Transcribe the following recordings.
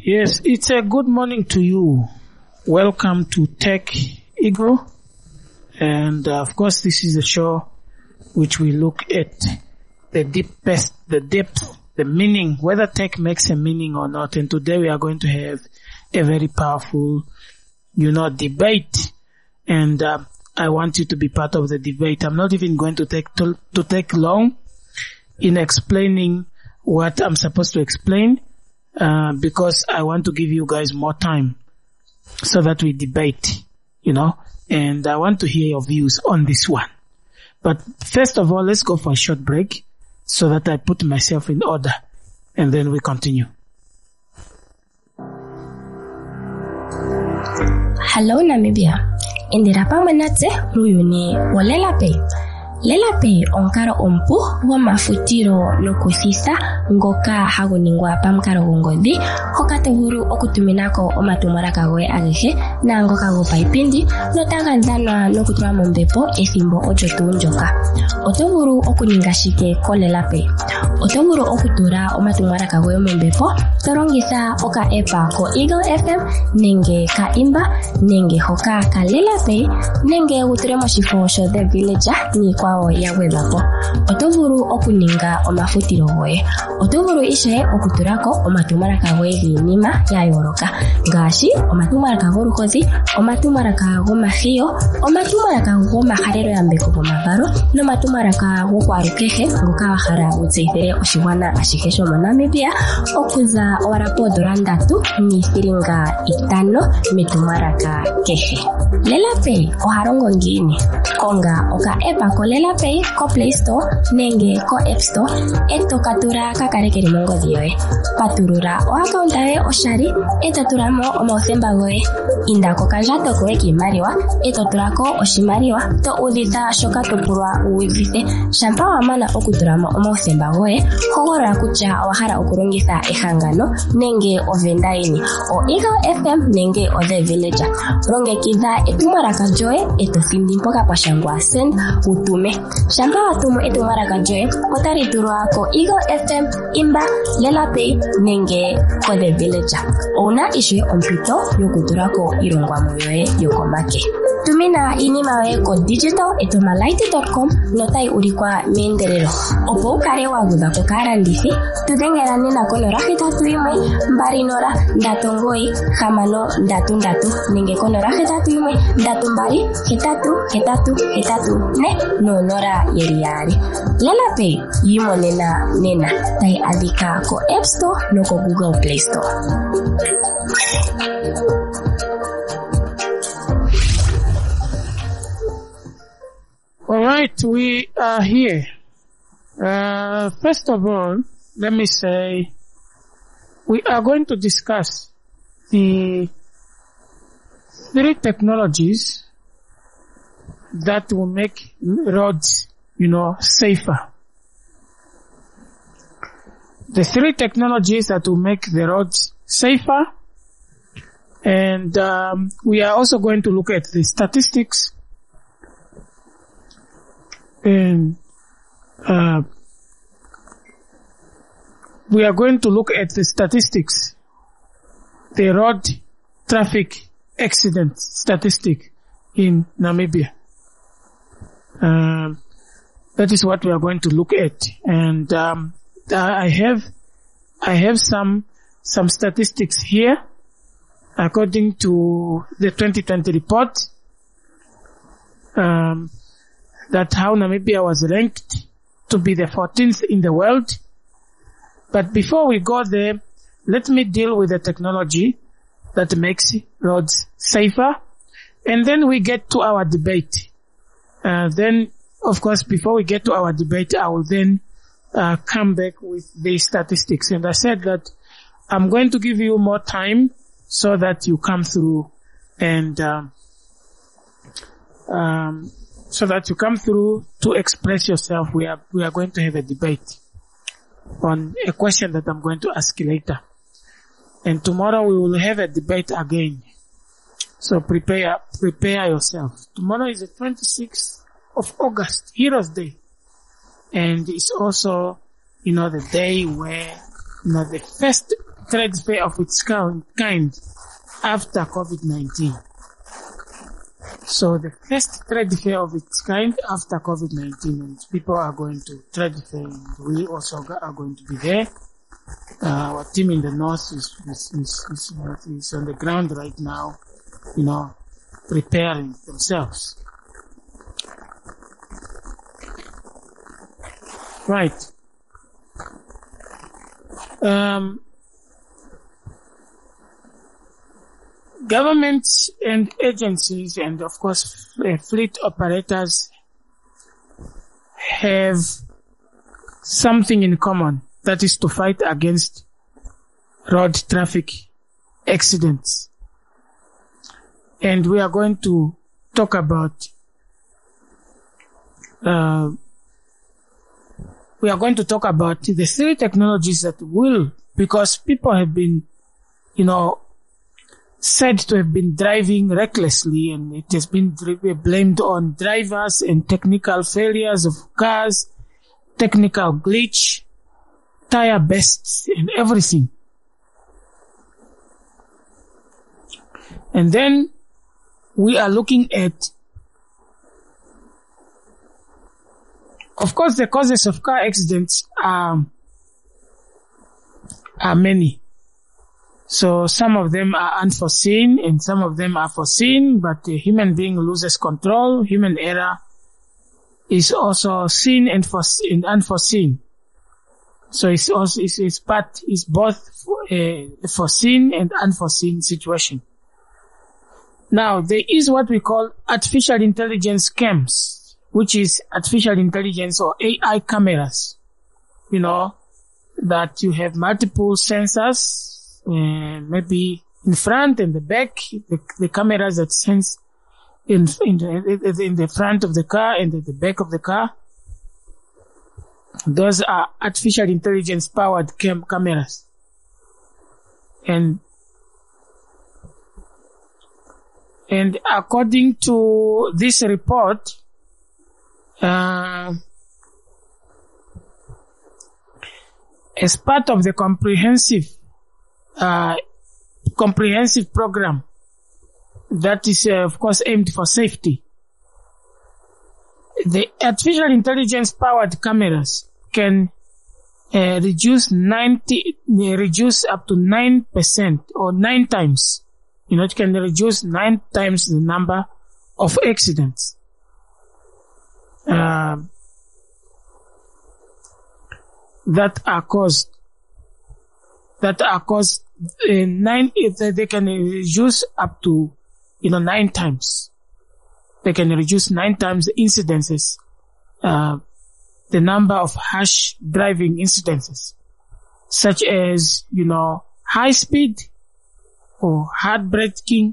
Yes, it's a good morning to you. Welcome to Tech Eagle. And of course, this is a show which we look at the depth, the meaning, whether tech makes a meaning or not. And today we are going to have a very powerful, debate. And I want you to be part of the debate. I'm not even going to take long in explaining what I'm supposed to explain, because I want to give you guys more time so that we debate, and I want to hear your views on this one. But first of all, let's go for a short break so that I put myself in order, and then we continue. Hello Namibia. Indira pamanatse muyuni wa LelaPay. LelaPay onkalo ompu gomafutilo nokuthitha ngoka hagu ningwa pamukalo gongodhi hoka to vulu okutuminako omatumwalaka goye agehe naangoka gopaipindi notaga dhanwa nokutulwa mombepo ethimbo olyo tuu ndyoka. Oto vulu okuninga shike ko LelaPay. Oto vulu okutula omatumwalaka goye mombepo to longitha oka app ko Eagle FM nenge ka Imba nenge hoka ka LelaPay nenge wutule moshifo sho The Villager niikwawo ya gwedhwapo. Oto vulu okuninga omafutilo goye. Oto vulu ishe okutulako omatumwalaka goye giinima ya yooloka ngaashi omatumwalaka goluhodhi, omatumwalaka gomahiyo, omatumwalaka gomahalelo yambeko gomavalo nomatumwalaka gokwalukehe ngoka wa hala wutseyithile oshigwana ashihe shomo Namibia okuza owala $3.50 metumwalaka kehe. LelaPay ohalongo ngiini? Konga oka app ko LelaPay ko Play Store nenge ko App Store eto katula kakale keli mongodhi yoye. Patulula o-account yoye oshali eto tulamo omauthemba goye. Inda kokandjato koye kiimaliwa eto tulako oshimaliwa to udhitha shoka to pulwa uudhithe. Shampa wa mana okutulamo omauthemba goye, hogolola kutya wa hala okulongitha ehangano nenge ovenda yini, o Eagle FM nenge o The Villager. Longekidha etumwalaka lyoye eto thindi mpoka pwa shangwa send utume. Shampa watumu etumwalaka lyoye otali tulwa ko Eagle FM, Imba, LelaPay nenge ko The Villager. Una ishe ompito yokutulako ilongwamo yoye yokomake. Tumina iinima yoye ko digital@malaiti.com notayi ulikwa meendelelo. Opo ukale wagudhako kaalandithi, tudhengela nena ko 0812396333 nenge ko 08128888 LelaPay yimonena nena tayi adhika ko App Store noko Google Play Store. All right, we are here. First of all, let me say we are going to discuss the 3 technologies that will make roads, safer. The 3 technologies that will make the roads safer. And we are also going to look at the statistics. And we are going to look at the statistics, the road traffic accident statistic in Namibia. That is what we are going to look at. And I have some statistics here according to the 2020 report. That how Namibia was ranked to be the 14th in the world. But before we go there, let me deal with the technology that makes roads safer. And then we get to our debate. Then, of course, before we get to our debate, I will then come back with the statistics. And I said that I'm going to give you more time so that you come through and to express yourself. We are going to have a debate on a question that I'm going to ask you later. And tomorrow we will have a debate again. So prepare yourself. Tomorrow is the 26th of August, Heroes Day. And it's also, the day where, the first trade fair of its kind after COVID-19. So the first trade fair of its kind after COVID-19, and people are going to trade fair, and we also are going to be there. Our team in the north is on the ground right now, preparing themselves. Right. Governments and agencies and of course fleet operators have something in common, that is to fight against road traffic accidents. And we are going to talk about the three technologies that will, because people have been, said to have been driving recklessly, and it has been blamed on drivers and technical failures of cars, technical glitch, tire bursts, and everything. And then we are looking at, of course, the causes of car accidents are many. So some of them are unforeseen and some of them are foreseen, but a human being loses control. Human error is also seen and unforeseen. So it's both a foreseen and unforeseen situation. Now, there is what we call artificial intelligence cams, which is artificial intelligence or AI cameras. That you have multiple sensors, maybe in front and the back, the cameras that sense in the front of the car and at the back of the car. Those are artificial intelligence powered cameras. And according to this report, as part of the comprehensive program that is, of course, aimed for safety, the artificial intelligence powered cameras can reduce up to 9% or 9 times. It can reduce 9 times the number of accidents. That are caused they can reduce up to 9 times. They can reduce 9 times the incidences, the number of harsh driving incidences, such as high speed or hard braking,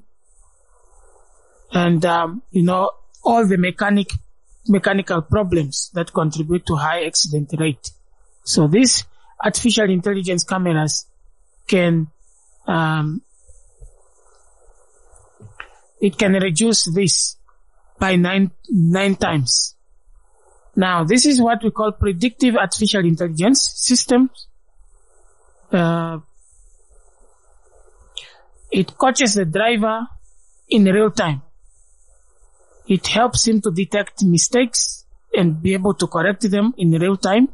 and all the mechanical problems that contribute to high accident rate. So these artificial intelligence cameras can reduce this by 9 times. Now, this is what we call predictive artificial intelligence systems. It coaches the driver in real time. It helps him to detect mistakes and be able to correct them in real time.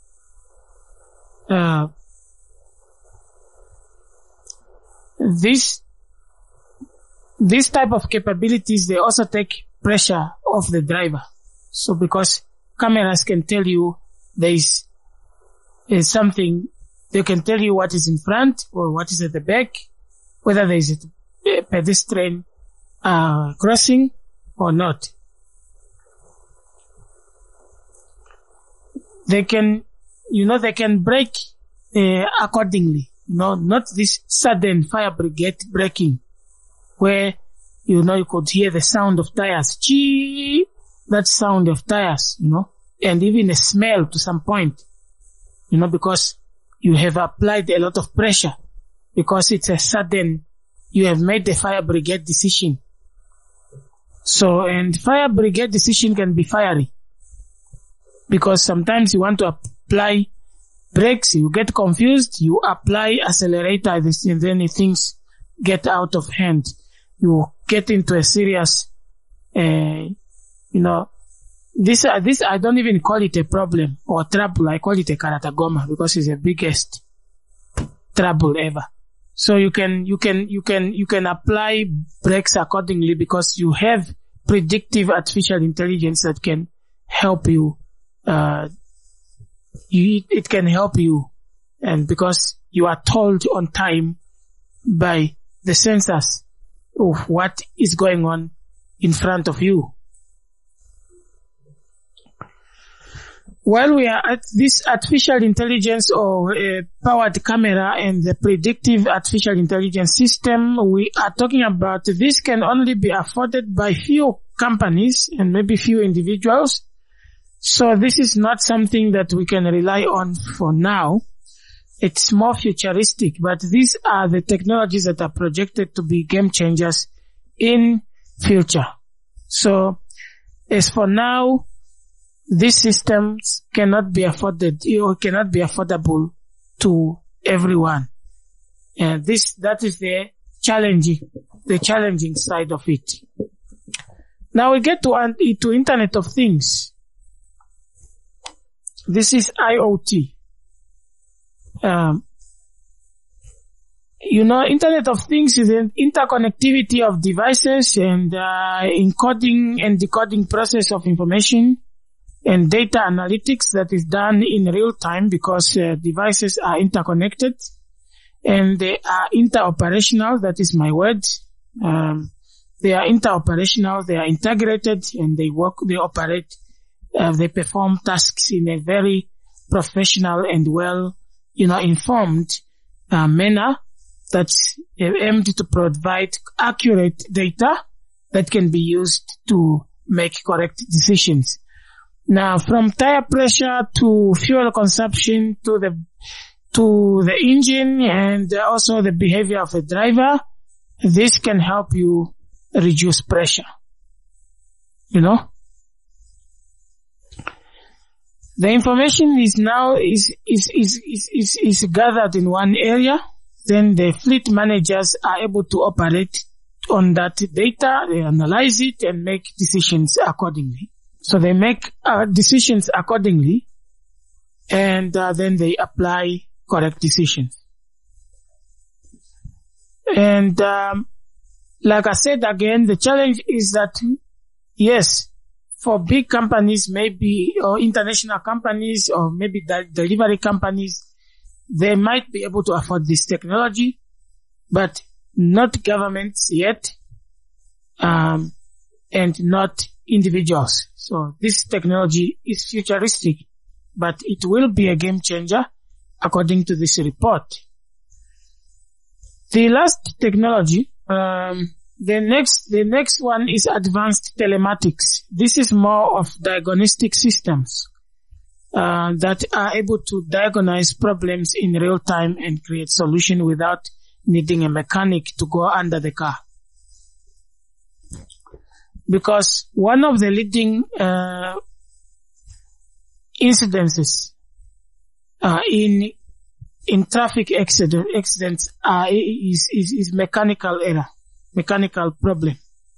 This type of capabilities, they also take pressure off the driver. So because cameras can tell you there is something, they can tell you what is in front or what is at the back, whether there is a pedestrian crossing or not. They can brake accordingly. Not this sudden fire brigade braking where, you could hear the sound of tires. Chee! That sound of tires, and even a smell to some point, because you have applied a lot of pressure, because it's a sudden, you have made the fire brigade decision. So, and fire brigade decision can be fiery, because sometimes you want to apply brakes, you get confused, you apply accelerator, and then things get out of hand. You get into a serious, this I don't even call it a problem or trouble. I call it a karatagoma because it's the biggest trouble ever. So you can apply brakes accordingly because you have predictive artificial intelligence that can help you. It can help you, and because you are told on time by the sensors of what is going on in front of you. While we are at this artificial intelligence or powered camera and the predictive artificial intelligence system, we are talking about this can only be afforded by few companies and maybe few individuals. So this is not something that we can rely on for now. It's more futuristic, but these are the technologies that are projected to be game changers in future. So as for now, these systems cannot be afforded or cannot be affordable to everyone. And that is the challenging side of it. Now we get to Internet of Things. This is IoT. Internet of Things is an interconnectivity of devices and encoding and decoding process of information and data analytics that is done in real time because devices are interconnected and they are interoperational. That is my word. They are interoperational, they are integrated, and they operate, they perform tasks in a very professional and well, informed manner that's aimed to provide accurate data that can be used to make correct decisions. Now, from tire pressure to fuel consumption to the engine and also the behavior of a driver, this can help you reduce pressure. The information is now is gathered in one area. Then the fleet managers are able to operate on that data. They analyze it and make decisions accordingly. So they make decisions accordingly, and then they apply correct decisions. And like I said again, the challenge is that, yes, for big companies, maybe, or international companies, or maybe delivery companies, they might be able to afford this technology, but not governments yet, and not individuals. So this technology is futuristic, but it will be a game changer according to this report. The last technology, the next one is advanced telematics. This is more of diagnostic systems, that are able to diagnose problems in real time and create solution without needing a mechanic to go under the car. Because one of the leading incidences in traffic accidents is mechanical error, mechanical problem,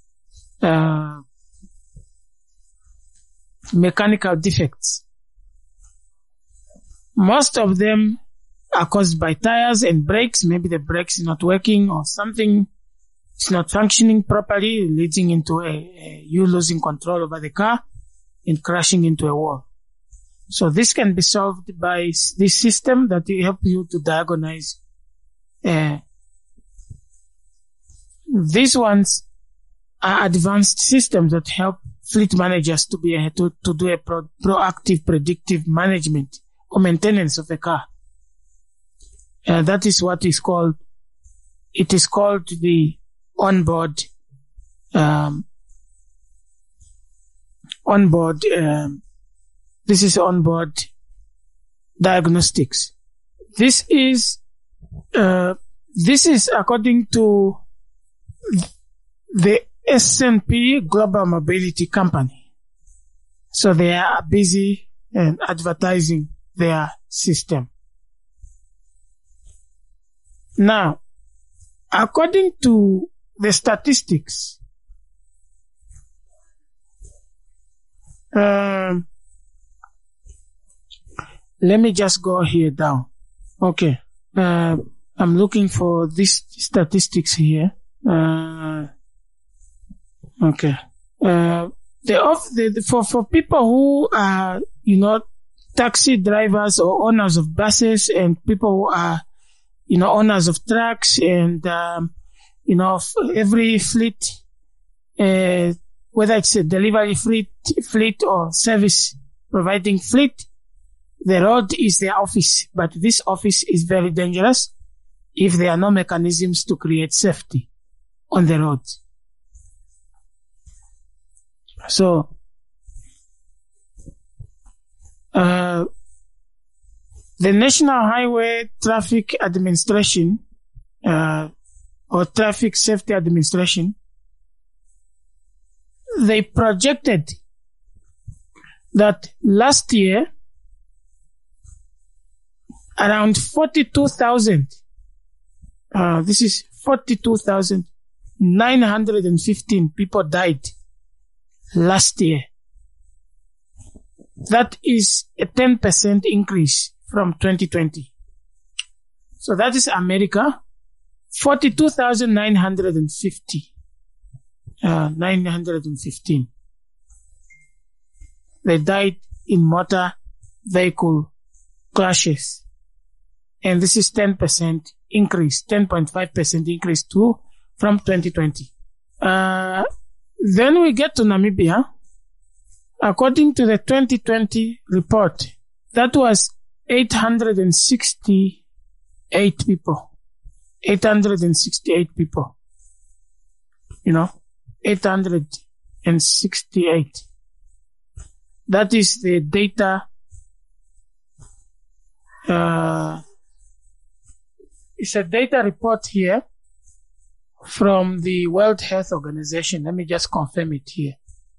mechanical defects. Most of them are caused by tires and brakes. Maybe the brakes is not working or something is not functioning properly, leading into you losing control over the car and crashing into a wall. So this can be solved by this system that will help you to diagnose. These ones are advanced systems that help fleet managers to be to do a proactive predictive management or maintenance of a car. That is what is called. It is called the onboard this is onboard diagnostics. This is according to the S&P Global Mobility Company. So they are busy advertising their system. Now, according to the statistics, let me just go here down. Okay. I'm looking for these statistics here. Okay. For people who are, taxi drivers or owners of buses and people who are, owners of trucks and, every fleet, whether it's a delivery fleet or service providing fleet, the road is their office, but this office is very dangerous if there are no mechanisms to create safety on the road. So, the National Highway Traffic Administration, or Traffic Safety Administration, they projected that last year, around 42,000, this is 42,915 people died last year. That is a 10% increase from 2020. So that is America, 42,915. They died in motor vehicle crashes. And this is 10% increase, 10.5% increase from 2020. Then we get to Namibia. According to the 2020 report, that was 868 people. 868 people. 868. That is the data, it's a data report here from the World Health Organization. Let me just confirm it here.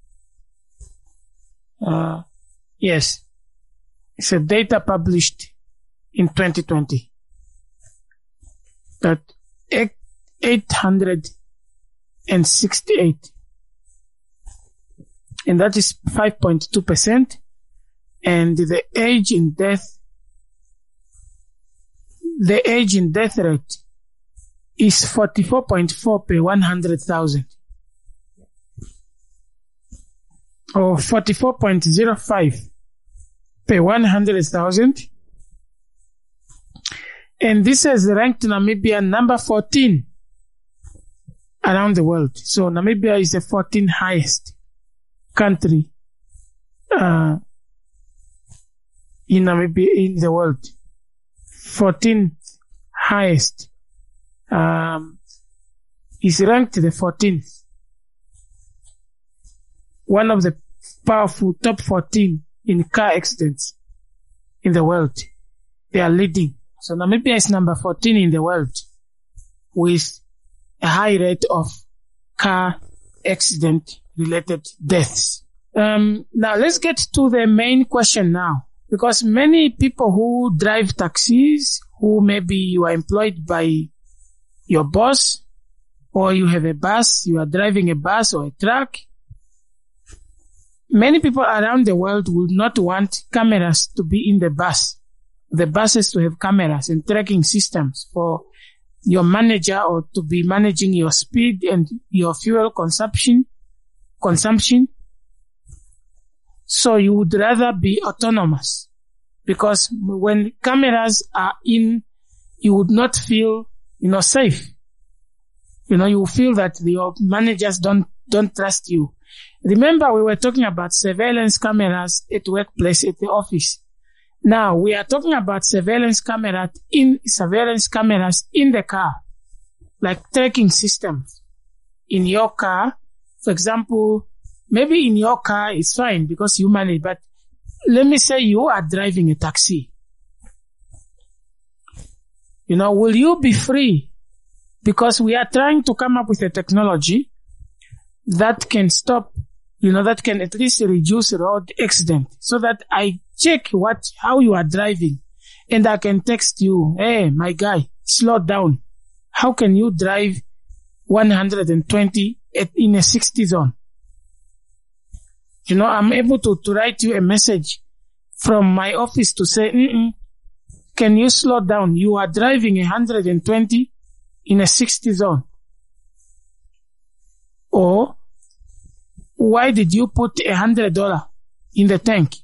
Yes, it's a data published in 2020 that 868, and that is 5.2%, and the age in death rate is 44.4 per 100,000. Or 44.05 per 100,000. And this has ranked Namibia number 14 around the world. So Namibia is the 14th highest country in the world. 14th highest is ranked the 14th. One of the powerful top 14 in car accidents in the world. They are leading. So Namibia is number 14 in the world with a high rate of car accident related deaths. Now let's get to the main question now, because many people who drive taxis, who maybe you are employed by your boss, or you have a bus, you are driving a bus or a truck. Many people around the world would not want cameras to be in the bus. The buses to have cameras and tracking systems for your manager, or to be managing your speed and your fuel consumption. So you would rather be autonomous, because when cameras are in, you would not feel, safe. You feel that your managers don't trust you. Remember, we were talking about surveillance cameras at workplace, at the office. Now we are talking about surveillance cameras in the car, like tracking systems in your car. For example, maybe in your car it's fine because you manage, but let me say you are driving a taxi. Will you be free? Because we are trying to come up with a technology that can stop, that can at least reduce road accident, so that I check how you are driving and I can text you, hey, my guy, slow down. how can you drive 120 in a 60 zone? I'm able to write you a message from my office to say, can you slow down? You are driving 120 in a 60 zone. Or, why did you put $100 in the tank?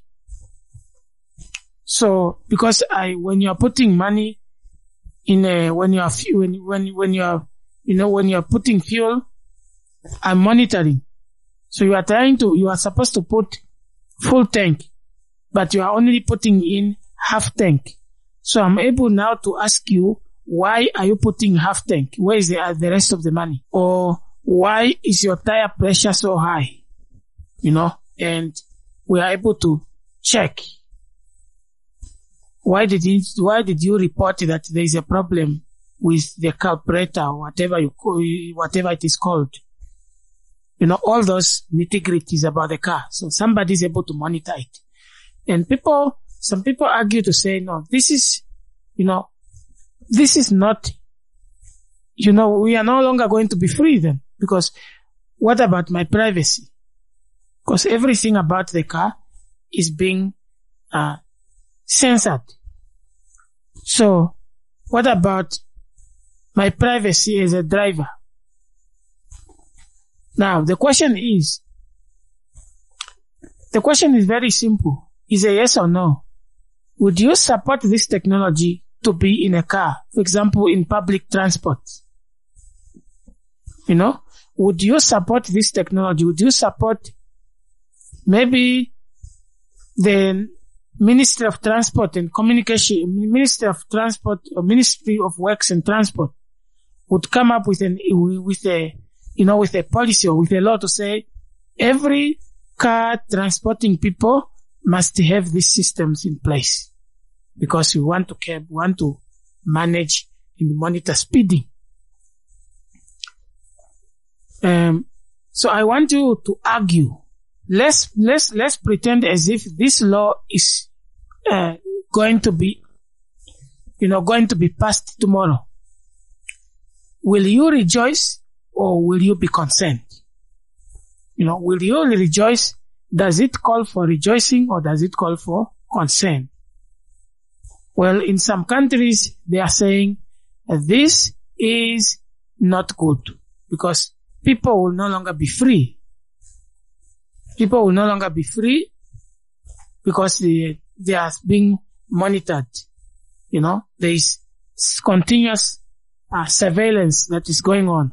So, because when you are putting money in when you are putting fuel, I'm monitoring. So you are supposed to put full tank, but you are only putting in half tank. So I'm able now to ask you, why are you putting half tank? Where is the rest of the money? Or why is your tire pressure so high? And we are able to check. Why did you report that there is a problem with the carburetor or whatever it is called? All those nitty-gritties about the car. So somebody is able to monitor it. And some people argue to say, no, this is not, we are no longer going to be free then. Because what about my privacy? Because everything about the car is being censored. So what about my privacy as a driver? Now, the question is very simple. Is a yes or no. Would you support this technology to be in a car? For example, in public transport. Would you support this technology? Would you support maybe the Ministry of Transport and Communication, Ministry of Transport or Ministry of Works and Transport would come up with a policy or with a law to say every car transporting people must have these systems in place because we want to manage and monitor speeding. So I want you to argue. Let's pretend as if this law is going to be passed tomorrow. Will you rejoice or will you be concerned? Will you rejoice? Does it call for rejoicing or does it call for concern? Well, in some countries, they are saying this is not good because people will no longer be free. People will no longer be free because they are being monitored. There is continuous surveillance that is going on.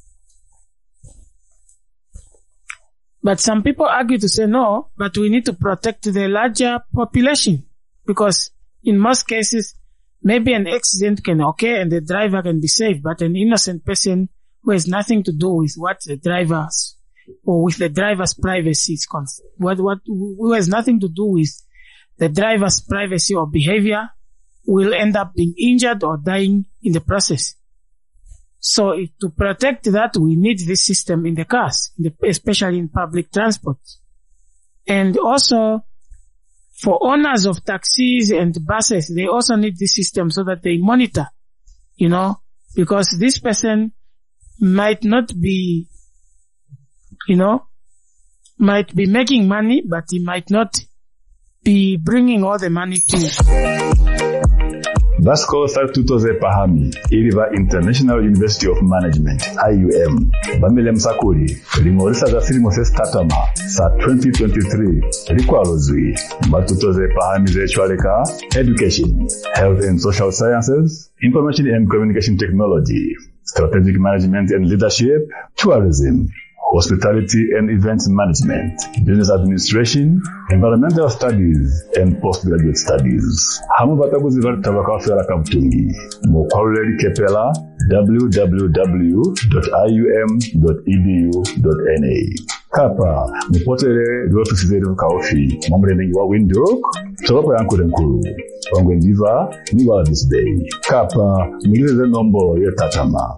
But some people argue to say no, but we need to protect the larger population because in most cases, maybe an accident can occur and the driver can be saved, but an innocent person who has nothing to do with what the driver's or with the driver's privacy is who has nothing to do with the driver's privacy or behavior will end up being injured or dying in the process. So to protect that, we need this system in the cars, especially in public transport. And also for owners of taxis and buses, they also need this system so that they monitor, because this person might not be, might be making money, but he might not be bringing all the money to. Vasco Sartutoze Pahami, Iriva International University of Management, IUM, Bamile Msakuri, Limorisa za Sirimose Statama, sa 2023, Rikwalozwi, Matutoze Pahami ze Chwaleka, Education, Health and Social Sciences, Information and Communication Technology, Strategic Management and Leadership, Tourism, Hospitality and Events Management, Business Administration, Environmental Studies, and Postgraduate Studies. Hamu bataguzi tabaka fera kamtungi. Mokwaleli kepela www.ium.edu.na. Kapa, mupotere ofisi zetu kaofi. Mamreni wa Windhoek, toropo yankure nkuru. Wangwendiva, niwa this day. Kapa, muleze nombo ya tatama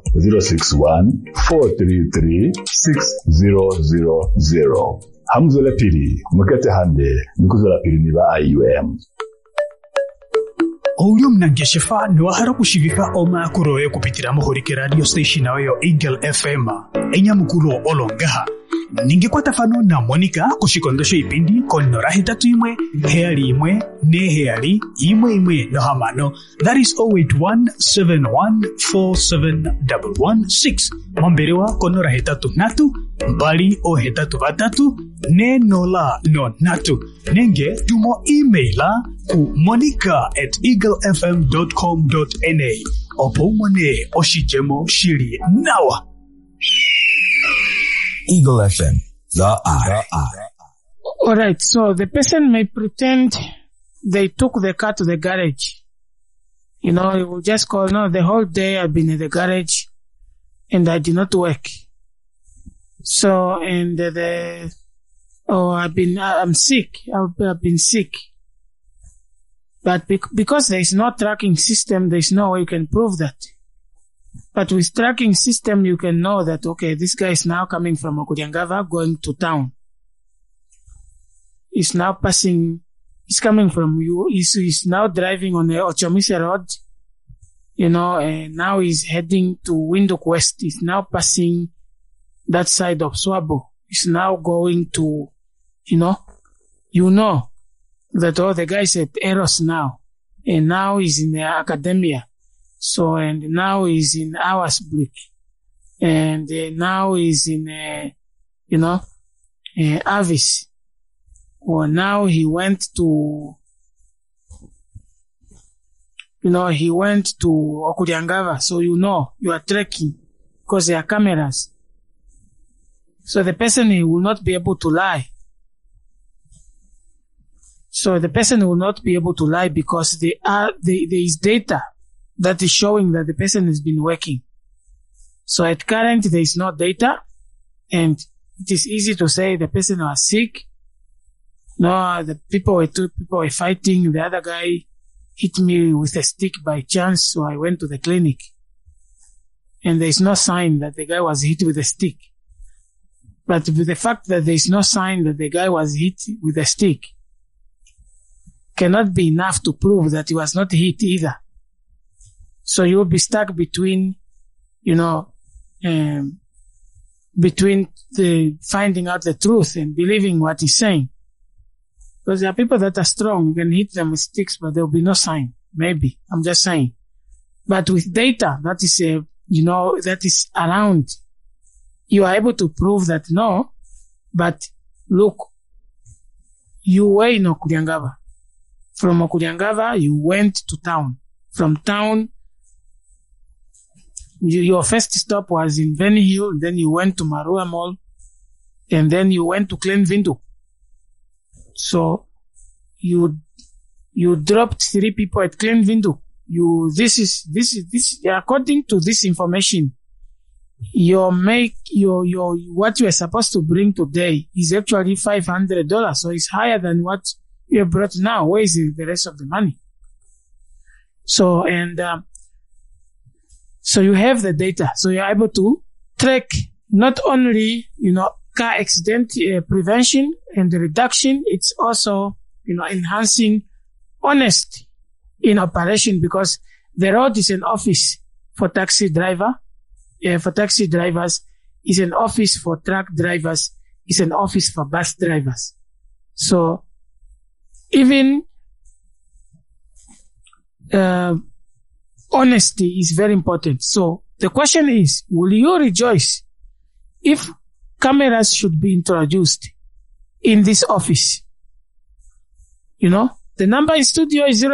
061-433-6000. Hamzola piri, mukete hande, mikuzola piri niva IUM. Oulio mnangeshefa niwahara kushivika oma kuroe kupitira muhurike radio station ayo Eagle FM enyamukuru olongaha ningekwata fano na Monica kushikondosho ipindi konora hitatu imwe heali imwe ne heali imwe no hamano. That is 0817147116 Mamberewa konora hitatu natu mbali o hitatu batatu ne nola no natu nenge tumo emaila ku monica@eaglefm.com.na opomone oshijemo shiri nawa. Eagle FM, the eye. All right, so the person may pretend they took the car to the garage. You know, he will just call, no, the whole day I've been in the garage and I did not work. So, and I'm sick. I've been sick. But because there is no tracking system, there is no way you can prove that. But with tracking system, you can know that, okay, this guy is now coming from Okuryangava going to town. He's now he's coming from you, he's now driving on the Ochomise Road, you know, and now he's heading to Windhoek West. He's now passing that side of Swabo. He's now going to, you know that, oh, the guy's at Eros now, and now he's in the academia. So, and now he's in Auersblick, and now he's in, Avis. Or now he went to Okuryangava. So you are tracking because there are cameras. So the person will not be able to lie. Because there is data that is showing that the person has been working. So at current, there is no data, and it is easy to say the person was sick. No, two people were fighting. The other guy hit me with a stick by chance, so I went to the clinic. And there is no sign that the guy was hit with a stick. But with the fact that there is no sign that the guy was hit with a stick cannot be enough to prove that he was not hit either. So you'll be stuck between the finding out the truth and believing what he's saying. Because there are people that are strong, you can hit them with sticks, but there will be no sign. Maybe. I'm just saying. But with data that is, that is around, you are able to prove that no, but look, you were in Okuryangava. From Okuryangava, you went to town. From town, your first stop was in Veni Hill, then you went to Marua Mall, and then you went to Glenvindu. So you dropped 3 people at Glenvindu. This is according to this information, what you are supposed to bring today is actually $500. So it's higher than what you have brought now. Where is the rest of the money? So, so you have the data. So you're able to track not only, car accident prevention and reduction. It's also, enhancing honesty in operation, because the road is an office for taxi drivers, is an office for truck drivers, is an office for bus drivers. So even honesty is very important. So the question is, will you rejoice if cameras should be introduced in this office? The number in studio is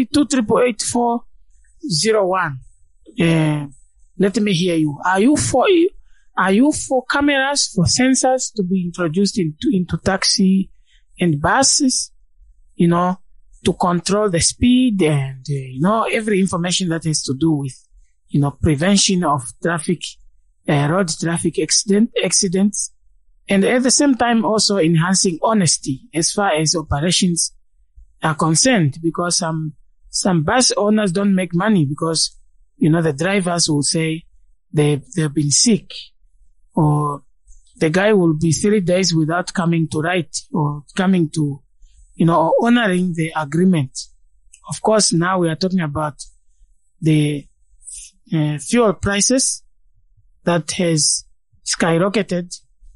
083-288-8401. Let me hear you. Are you for cameras, for sensors to be introduced into taxi and buses, to control the speed and, every information that has to do with, prevention of traffic, road traffic accidents, and at the same time also enhancing honesty as far as operations are concerned, because some bus owners don't make money because, the drivers will say they've been sick, or the guy will be 3 days without coming to write or coming to, or honoring the agreement of course, now we are talking about the fuel prices that has skyrocketed,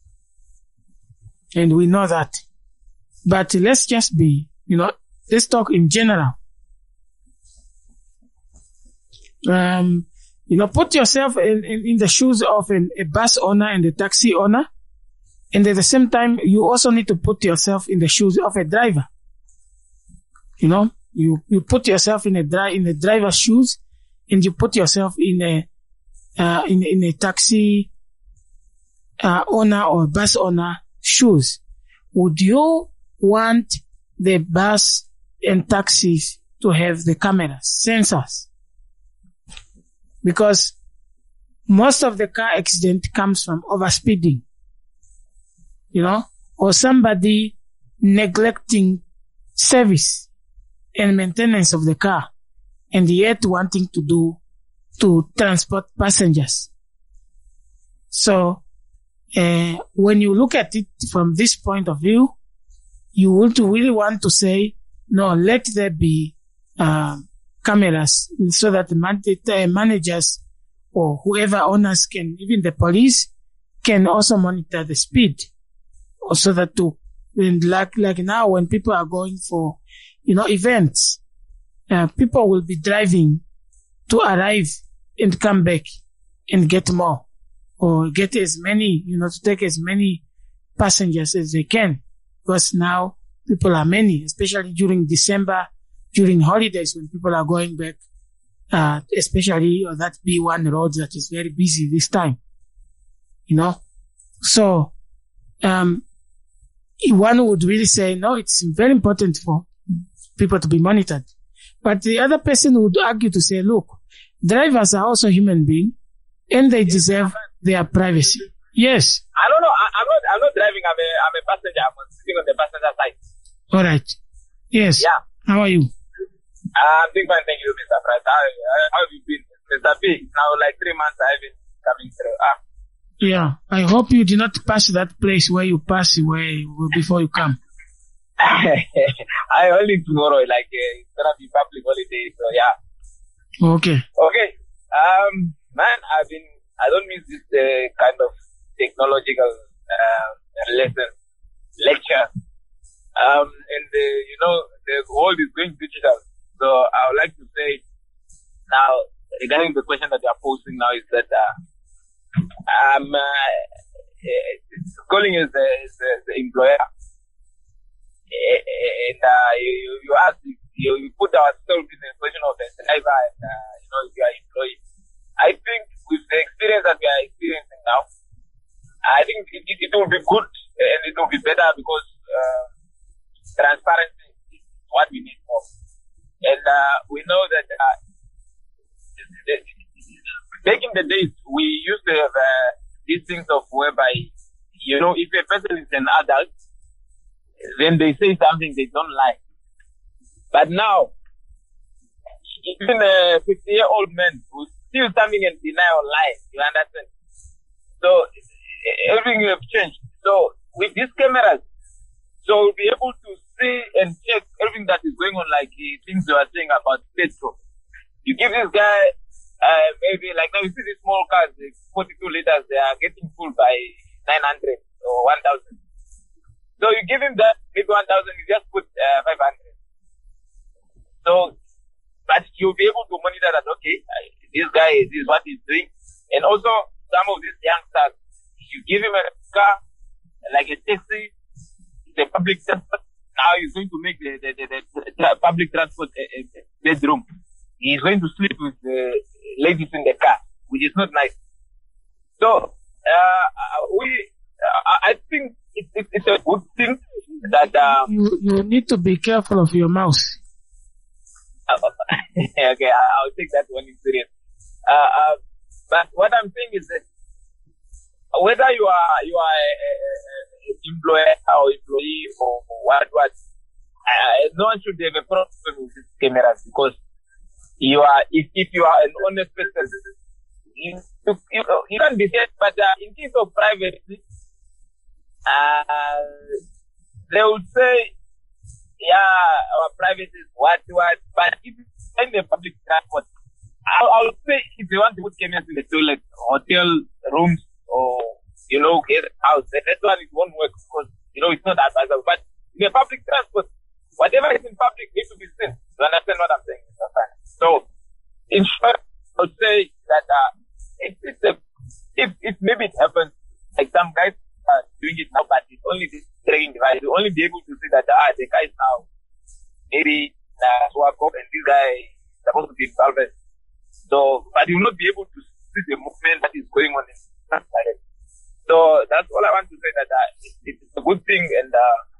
and we know that. But let's just be, let's talk in general. Put yourself in the shoes of a bus owner and a taxi owner. And at the same time, you also need to put yourself in the shoes of a driver. You put yourself in the driver's shoes, and you put yourself in a taxi owner or bus owner shoes. Would you want the bus and taxis to have the cameras, sensors? Because most of the car accident comes from overspeeding, or somebody neglecting service and maintenance of the car, and yet wanting to transport passengers. So, when you look at it from this point of view, you would really want to say, no, let there be cameras so that the managers or whoever owners can, even the police, can also monitor the speed. So that like now when people are going for, events, people will be driving to arrive and come back and get more, or get as many, to take as many passengers as they can. Because now people are many, especially during December, during holidays when people are going back, especially on that B1 road that is very busy this time, So, one would really say, no, it's very important for people to be monitored. But the other person would argue to say, look, drivers are also human beings and they deserve their privacy. Yes. I don't know. I'm not driving. I'm a passenger. I'm sitting on the passenger side. All right. Yes. Yeah. How are you? I'm doing fine. Thank you, Mr. Price. How have you been? Mr. P, now like 3 months I've been coming through. Yeah. I hope you did not pass that place where you pass before you come. I only tomorrow, it's gonna be public holiday, so yeah. Okay. Okay. Man, I don't miss this kind of technological lecture. And the world is going digital. So I would like to say now, regarding the question that you are posing now, is that I'm calling as the employer. And you ask, you put ourselves in the position of the driver and, if you are employee. I think with the experience that we are experiencing now, I think it will be good and it will be better because transparency is what we need more. And we know that back in the days, we used to have these things of whereby, if a person is an adult, then they say something they don't like. But now, even a 50-year-old man who's still standing and denial lies, you understand? So, everything have changed. So, with these cameras, so we'll be able to see and check everything that is going on, like things you are saying about petrol. You give this guy, maybe like now you see these small cars, 42 liters, they are getting full by 900 or 1,000. So you give him that, maybe 1,000, you just put 500. So, but you'll be able to monitor that, okay, this guy, this is what he's doing. And also, some of these youngsters, you give him a car, like a taxi, the public transport, now he's going to make the public transport a bedroom. He's going to sleep with the ladies in the car, which is not nice. So, I think it's a good thing that you need to be careful of your mouth. Okay, I'll take that one in serious. But what I'm saying is that whether you are an employer or employee or what, no one should have a problem with these cameras because if you are an honest person, you can be said, but in case of privacy, they would say our privacy is what, but if it's in the public transport, I would say if they want to put cameras in the toilet, hotel rooms, or, guest house, that one it won't work because, it's not advisable. But in the public transport, whatever is in public needs to be seen. You understand what I'm saying? So, in short, I would say that if maybe it happens, like some guys are doing it now, but it's only this tracking device. You'll only be able to see that the guy is now maybe swap up and this guy is supposed to be involved. So, but you'll not be able to see the movement that is going on in that side. So that's all I want to say, that it's a good thing, and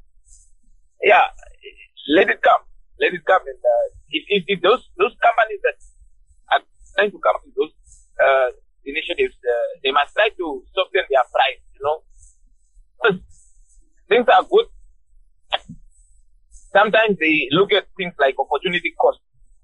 let it come. And if those companies that are trying to come with those initiatives, they must try to soften their price. Because things are good. Sometimes they look at things like opportunity cost.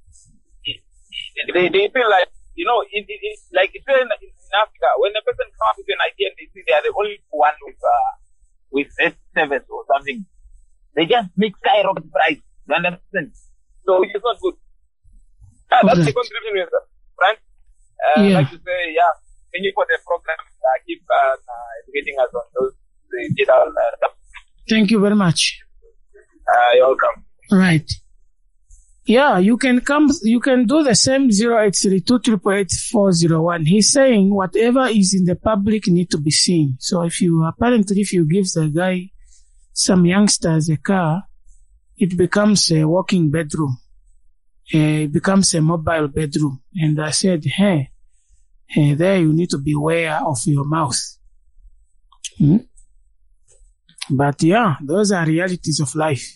They feel like, like if you're in Africa, when a person comes with an idea and they see they are the only one with a service or something, they just make skyrocket price. You understand? So it's not good. That's the contribution, Mr. Frank. I'd like to say, thank you for the program. Keep educating us on those digital stuff. Thank you very much. You're welcome. Right. Yeah, you can do the same 0832888401. He's saying whatever is in the public need to be seen. So if you give the guy, some youngsters, a car, it becomes a walking bedroom. It becomes a mobile bedroom. And I said, there you need to beware of your mouth. But those are realities of life.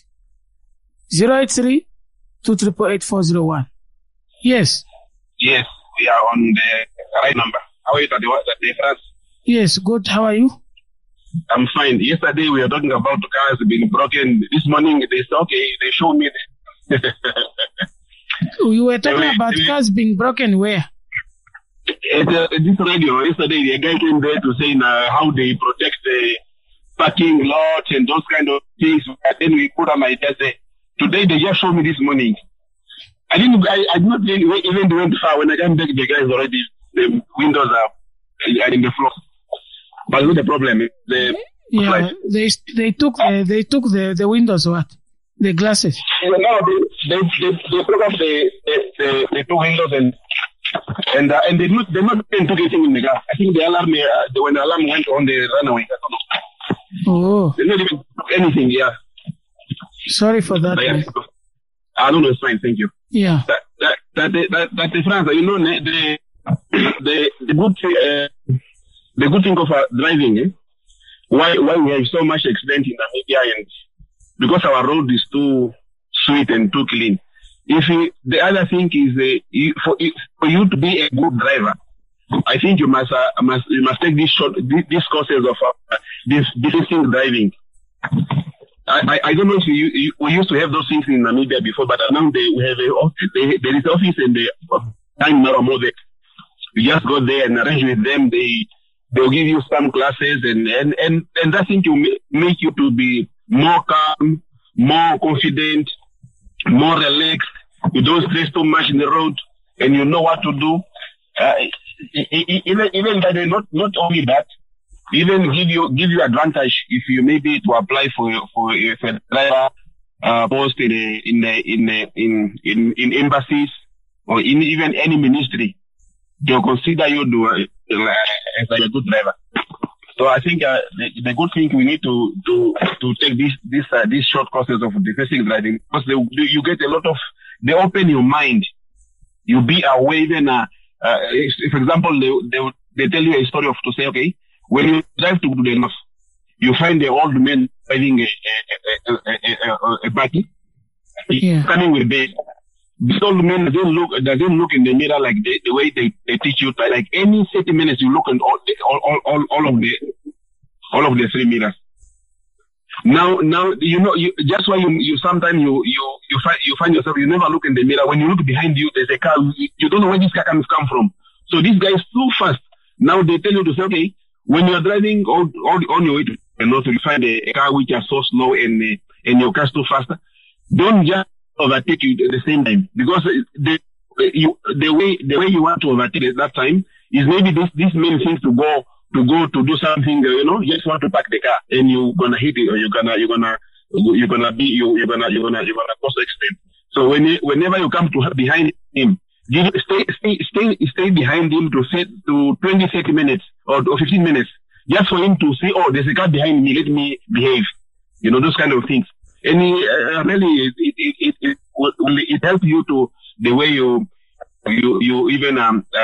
083-288-8401. Yes. Yes, we are on the right number. How are you today, France? Yes, good. How are you? I'm fine. Yesterday we were talking about the cars being broken. This morning they said, okay, they showed me. You were talking about cars being broken where? At this radio, yesterday the guy came there to say how they protect the parking lot and those kind of things. And then we put on my desk. Today they just showed me this morning. I did not even went far. When I came back, the guys already, the windows are in the floor. But what's the problem? They took the windows, what? The glasses. No, they broke off the two windows and they not took anything in the car. I think the alarm when the alarm went on, they ran away. I don't know. Oh. They not even took anything. Yeah. Sorry for that. I don't know. It's fine. Thank you. Yeah. That the France, the good thing of driving, why we have so much accident in Namibia, and because our road is too sweet and too clean. The other thing is for you to be a good driver, I think you must take these courses of defensive driving. I don't know if we used to have those things in Namibia before, but now there is office and the time now more there. You just go there and arrange with them. They'll give you some classes and that thing to make you to be more calm, more confident, more relaxed. You don't stress too much in the road, and you know what to do. Even that, not only that, even give you advantage if you maybe to apply for a driver post in embassies or in even any ministry. They'll consider you as a good driver. So I think the good thing we need to take these short courses of defensive driving, because you get a lot of, they open your mind. You be aware even, for example, they tell you a story of to say, okay, when you drive to the north, you find the old man driving a buggy, coming with the old man doesn't look in the mirror like the way they teach you. Like any 30 minutes, you look at all of the three mirrors. Now just why you sometimes you find yourself, you never look in the mirror. When you look behind you, there's a car. You don't know where this car come from. So this guy is too fast. Now they tell you to say, okay, when you're driving on your way to the north, you find a car which is so slow and your car's too fast. don't just overtake you at the same time, because the way you want to overtake at that time is maybe this main thing to go to do something, you just want to park the car and you're gonna hit it, or you're gonna cause accident. So whenever you come to behind him, stay behind him to 20, 30 minutes or 15 minutes, just for him to see, oh, there's a car behind me, let me behave. Those kind of things. And really, it helps you to the way you even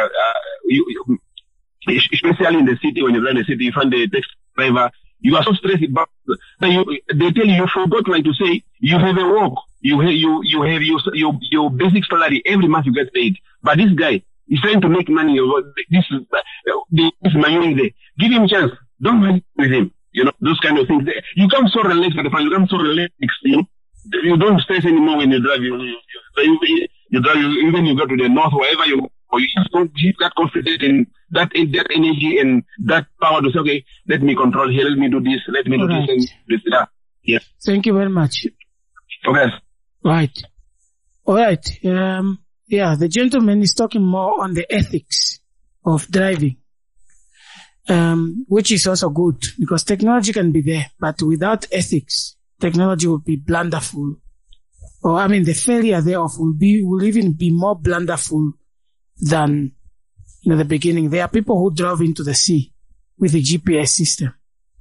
especially in the city, when you run the city, you find the taxi driver, you are so stressed about. They tell you forgot like to say you have a work, you have your basic salary every month you get paid, but this guy is trying to make money. This is my own day. Give him a chance. Don't mind with him. Those kind of things. You come so relaxed at the front. You come so relaxed. You don't stress anymore when you drive. You drive. Even you go to the north, wherever you go, you just don't keep that confidence in that energy and that power to say, okay, let me control here. Let me do this. Let me do this and this. Yeah. Yes. Thank you very much. Okay. Right. All right. The gentleman is talking more on the ethics of driving. Which is also good, because technology can be there, but without ethics, technology will be blunderful. The failure thereof will even be more blunderful than, the beginning. There are people who drove into the sea with a GPS system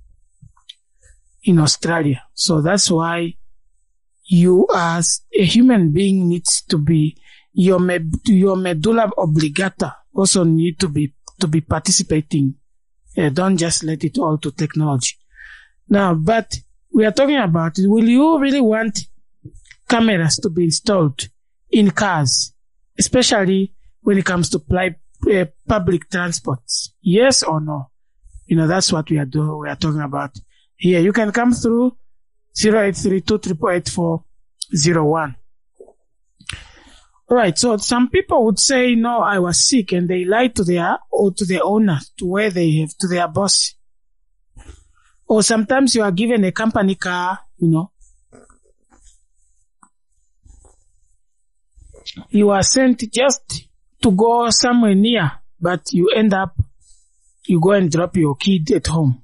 in Australia. So that's why you as a human being needs to be, your medulla oblongata also need to be participating. Don't just let it all to technology. Now, but we are talking about, will you really want cameras to be installed in cars, especially when it comes to public transports? Yes or no? That's what we are doing. We are talking about here. You can come through 0832888401. All right. So some people would say, no, I was sick, and they lie to the owner, to their boss. Or sometimes you are given a company car, you are sent just to go somewhere near, but you end up, you go and drop your kid at home.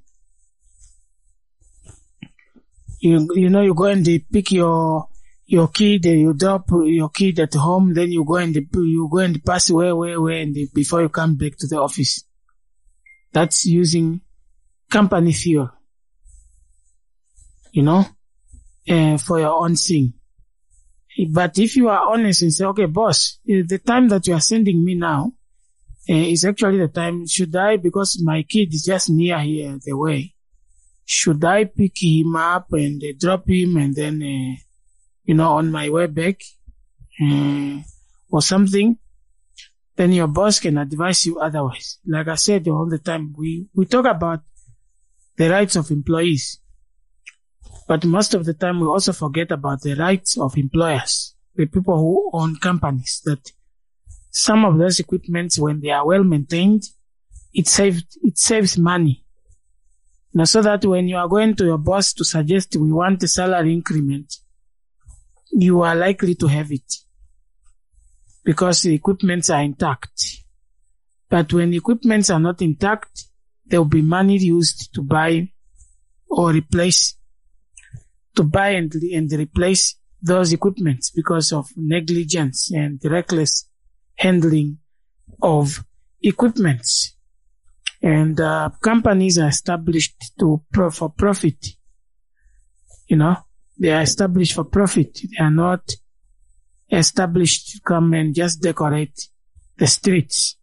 You go and they pick your kid, and you drop your kid at home, then you go and pass away, and before you come back to the office. That's using company fuel, for your own thing. But if you are honest and say, okay, boss, the time that you are sending me now is actually the time, should I, because my kid is just near here the way, should I pick him up and drop him and then, on my way back, or something, then your boss can advise you otherwise. Like I said all the time, we talk about the rights of employees, but most of the time we also forget about the rights of employers, the people who own companies, that some of those equipments, when they are well maintained, it saves money. So that when you are going to your boss to suggest we want a salary increment, you are likely to have it because the equipments are intact. But when equipments are not intact, there will be money used to buy and replace those equipments because of negligence and reckless handling of equipments. And companies are established for profit. They are established for profit. They are not established to come and just decorate the streets.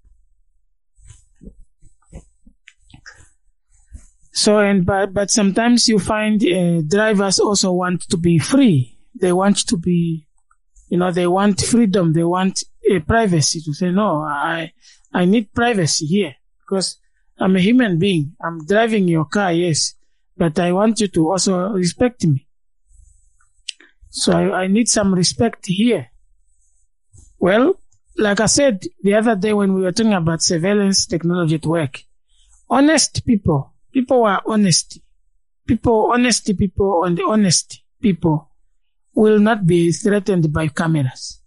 So, but sometimes you find drivers also want to be free. They want to be, they want freedom. They want privacy, to say, no, I need privacy here because I'm a human being. I'm driving your car, yes, but I want you to also respect me. So I need some respect here. Well, like I said the other day when we were talking about surveillance technology at work, honest people who are honest, people and honest people will not be threatened by cameras.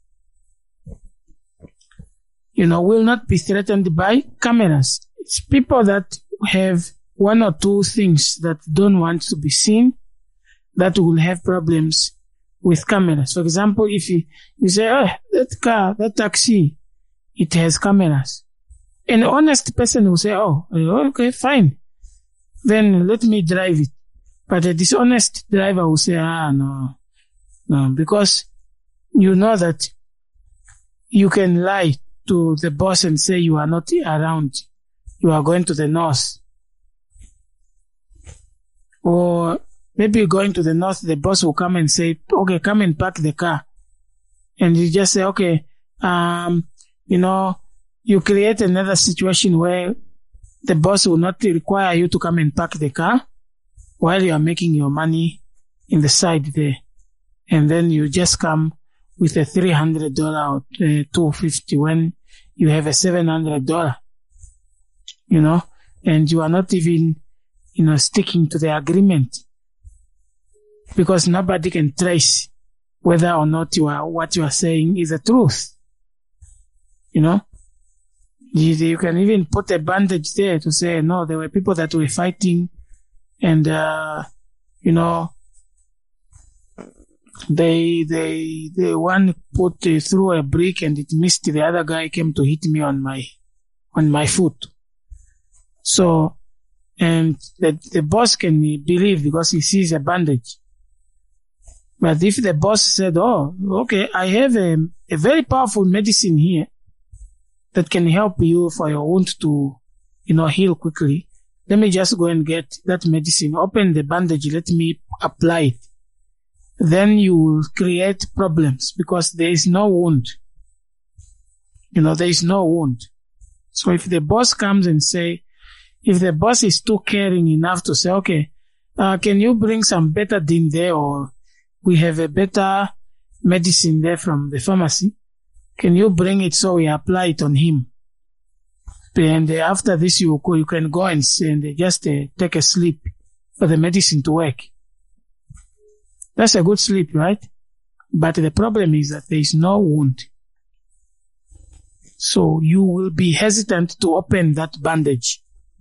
Will not be threatened by cameras. It's people that have one or two things that don't want to be seen that will have problems with cameras. For example, if you say, that car, that taxi, it has cameras. An honest person will say, okay, fine. Then let me drive it. But a dishonest driver will say, no, because you know that you can lie to the boss and say you are not around. You are going to the north. Or maybe going to the north, the boss will come and say, okay, come and park the car. And you just say, okay, you create another situation where the boss will not require you to come and park the car while you are making your money in the side there. And then you just come with a $300 or $250 when you have a $700, and you are not even, sticking to the agreement, because nobody can trace whether or not what you are saying is the truth. You can even put a bandage there to say, no, there were people that were fighting and, they one put through a brick and it missed. The other guy came to hit me on my foot. So, and the boss can believe because he sees a bandage. But if the boss said, okay, I have a very powerful medicine here that can help you for your wound to, heal quickly. Let me just go and get that medicine. Open the bandage. Let me apply it. Then you will create problems because there is no wound. There is no wound. So if the boss comes and if the boss is too caring enough to say, okay, can you bring some betadine there, or we have a better medicine there from the pharmacy. Can you bring it so we apply it on him? And after this, you can go and just take a sleep for the medicine to work. That's a good sleep, right? But the problem is that there is no wound. So you will be hesitant to open that bandage.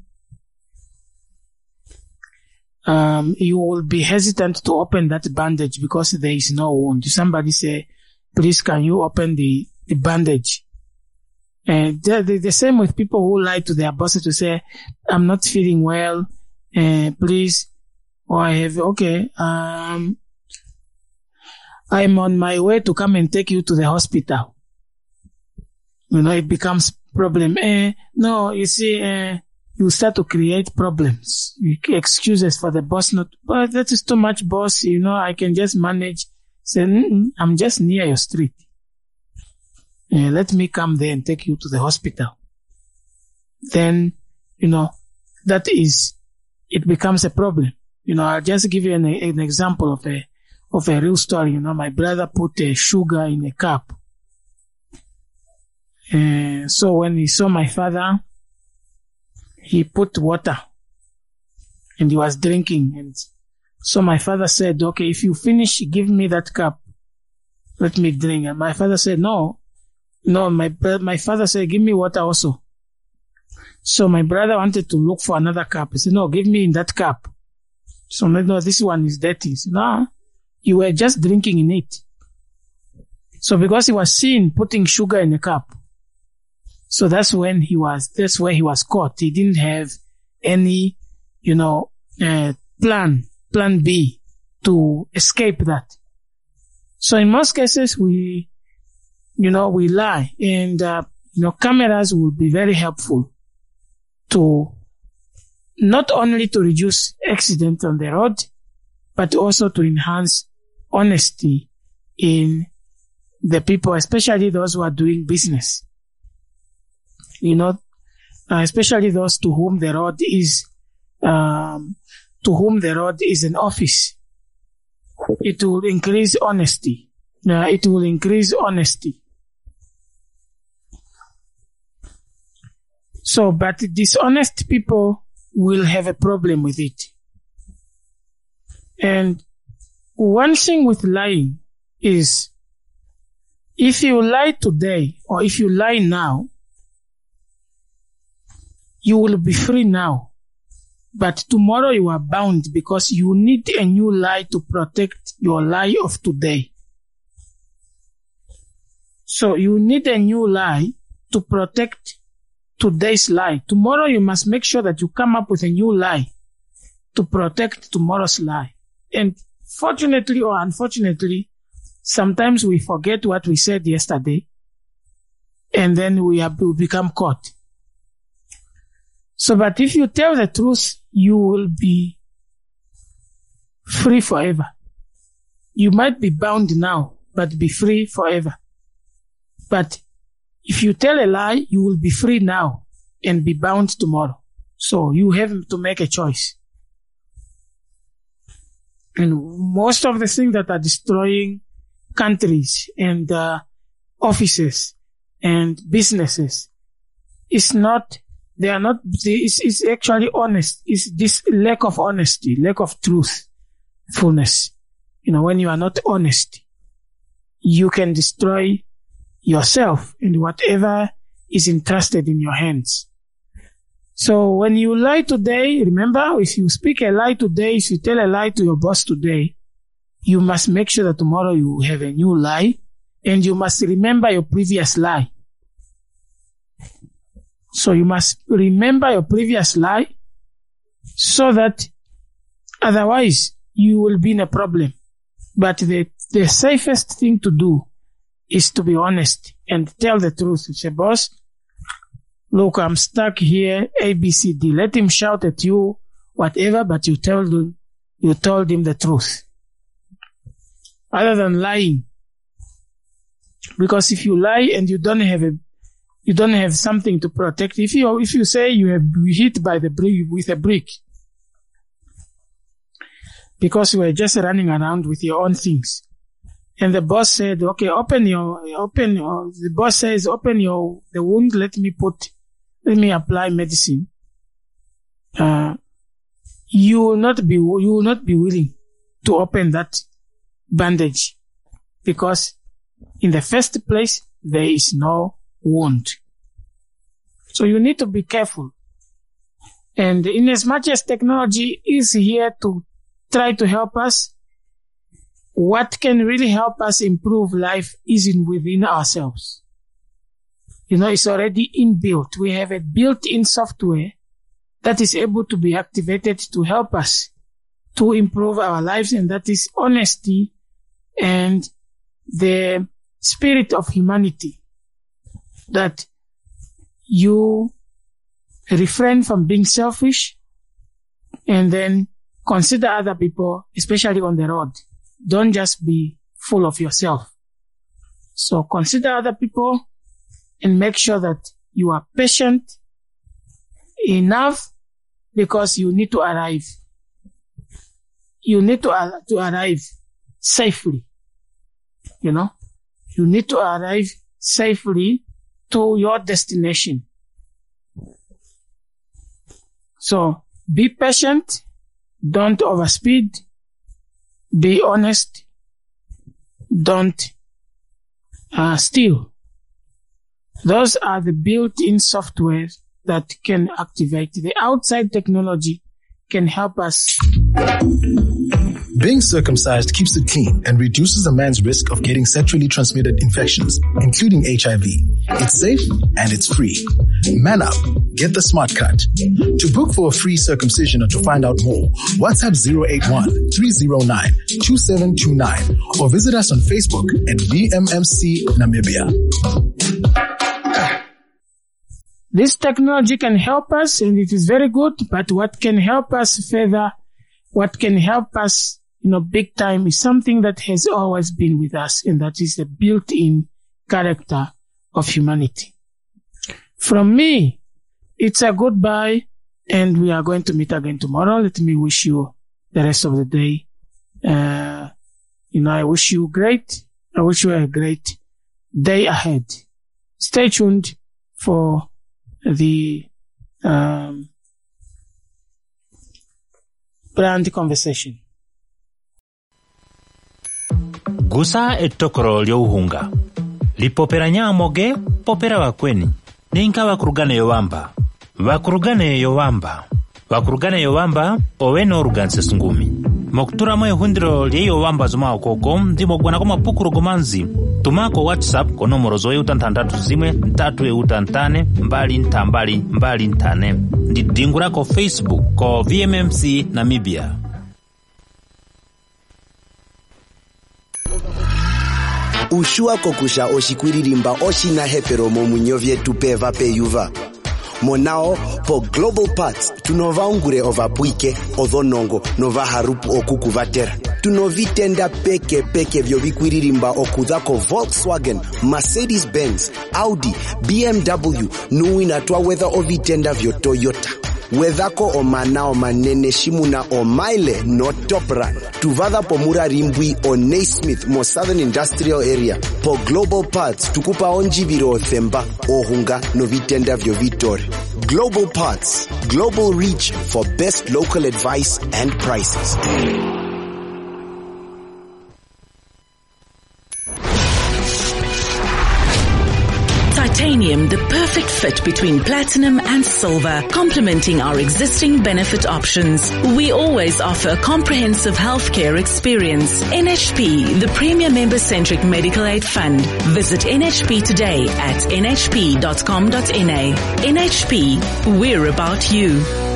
You will be hesitant to open that bandage because there is no wound. Somebody say, please, can you open the bandage? And the same with people who lie to their bosses to say, I'm not feeling well, please, or I'm on my way to come and take you to the hospital. It becomes problem. No, you see, you start to create problems. Excuses for the boss but that is too much, boss. I can just manage. Say, I'm just near your street. Let me come there and take you to the hospital. Then, it becomes a problem. I'll just give you an example of a real story. My brother put sugar in a cup. So when he saw my father, he put water and he was drinking. And so my father said, okay, if you finish, give me that cup. Let me drink. And my father said, no, my father said, give me water also. So my brother wanted to look for another cup. He said, no, give me in that cup. So no, this one is dirty. He said, no, you were just drinking in it. So because he was seen putting sugar in a cup, so that's where he was caught. He didn't have any, plan B to escape that. So in most cases, we lie, and, cameras will be very helpful to not only to reduce accident on the road, but also to enhance honesty in the people, especially those who are doing business. Especially those to whom the road is an office. It will increase honesty. It will increase honesty. So, but dishonest people will have a problem with it. And one thing with lying is if you lie today or if you lie now, you will be free now. But tomorrow you are bound because you need a new lie to protect your lie of today. So you need a new lie to protect today's lie. Tomorrow you must make sure that you come up with a new lie to protect tomorrow's lie. And fortunately or unfortunately, sometimes we forget what we said yesterday and then we become caught. So, but if you tell the truth, you will be free forever. You might be bound now, but be free forever. But if you tell a lie, you will be free now and be bound tomorrow. So you have to make a choice. And most of the things that are destroying countries and offices and businesses is not, they are not, it's actually honest. It's this lack of honesty, lack of truthfulness. You know, when you are not honest, you can destroy yourself and whatever is entrusted in your hands. So when you lie today, remember, if you speak a lie today, if you tell a lie to your boss today, you must make sure that tomorrow you have a new lie and you must remember your previous lie. So you must remember your previous lie so that otherwise you will be in a problem. But the safest thing to do is to be honest and tell the truth. You say, boss, look, I'm stuck here, A, B, C, D. Let him shout at you, whatever, but you told him the truth. Other than lying. Because if you lie and you don't have something to protect, if you say you have been hit by the brick with a brick, because you were just running around with your own things. And the boss said, okay, the boss says, open the wound, let me apply medicine. You will not be willing to open that bandage because in the first place, there is no wound. So you need to be careful. And in as much as technology is here to try to help us, what can really help us improve life is within ourselves. You know, it's already inbuilt. We have a built-in software that is able to be activated to help us to improve our lives, and that is honesty and the spirit of humanity. That you refrain from being selfish and then consider other people, especially on the road. Don't just be full of yourself. So consider other people and make sure that you are patient enough because you need to arrive. You need to arrive safely. You know, you need to arrive safely to your destination. So be patient. Don't overspeed. Be honest. Don't steal. Those are the built-in software that can activate. The outside technology can help us. Being circumcised keeps it clean and reduces a man's risk of getting sexually transmitted infections, including HIV. It's safe and it's free. Man up. Get the smart cut. To book for a free circumcision or to find out more, WhatsApp 081-309-2729 or visit us on Facebook at VMMC Namibia. This technology can help us and it is very good, but what can help us further, what can help us, big time is something that has always been with us, and that is the built-in character of humanity. From me, it's a goodbye, and we are going to meet again tomorrow. Let me wish you the rest of the day. I wish you a great day ahead. Stay tuned for the brand conversation. Good gusa etokoro lyouhunga lipopera nyamoge popera wakweni ninka wakurugane yowamba oweno oruganse sungumi mokutura mwe hundiro lyeyowamba zoma okoko ndimogwana kwa mapukuro gomanzi tumako WhatsApp ko nomoro zoe utantandatu zimwe ntatu eutantane mbali ntane ndidingura ko Facebook ko VMMC Namibia. Ushua kokusha oshikuririmba oshina hepero momunyo vyetu peva peyuva. Monao po Global Parts tunovaungure ovapuike odhonongo nova harupu okukuvatera. Tunovitenda peke vyo vikuririmba okudhako Volkswagen, Mercedes-Benz, Audi, BMW nuina twa whether ovitenda vyo Toyota. Wedhako omanao manene shimuna o Maile no Top Run. Tuvadha po Mura Rimbui o Naismith mo Southern Industrial Area. Po Global Parts tukupa onjibiro themba ohunga no vitenda vyo Vitore. Global Parts, global reach for best local advice and prices. Titanium, the perfect fit between platinum and silver, complementing our existing benefit options. We always offer a comprehensive healthcare experience. NHP, the premier member-centric medical aid fund. Visit NHP today at nhp.com.na. NHP, we're about you.